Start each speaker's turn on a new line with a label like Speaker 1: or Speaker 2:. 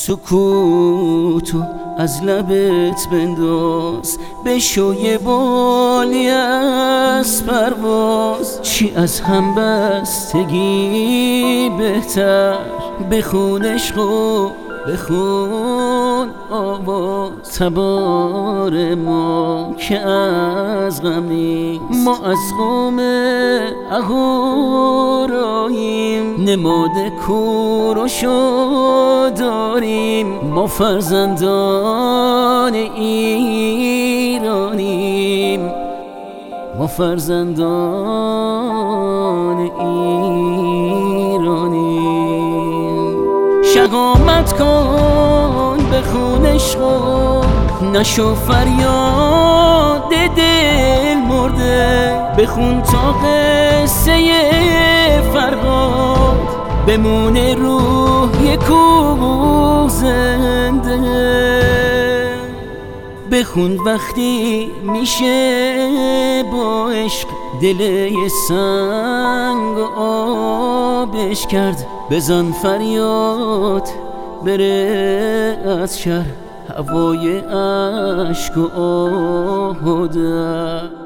Speaker 1: سکوتو از لبت بنداز، بشو یه بالی از پرواز. چی از هم بستگی بهتر، بخون عشقو بخون آواز. تبار ما که از غم نیست، ما از قوم اهوراییم، نماد کوروشو داریم. ما فرزندان ایرانیم، ما فرزندان ایرانیم. شهامت کن بخون عشقو، نشو فریاد دل مرده. بخون تا قصه فرهاد، بمونه روح یکو زنده. بخون وقتی میشه با عشق دل یه سنگ آبش کرد. بزن فریاد بره از شهر هوای عشق و آهده.